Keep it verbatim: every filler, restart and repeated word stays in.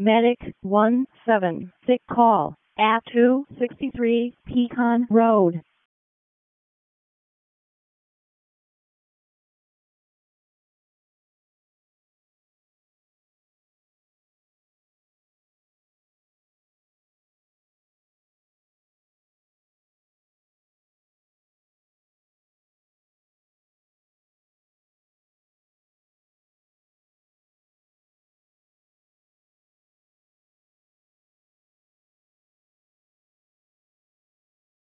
Medic one seven. Sick call at two sixty-three Pecan Road.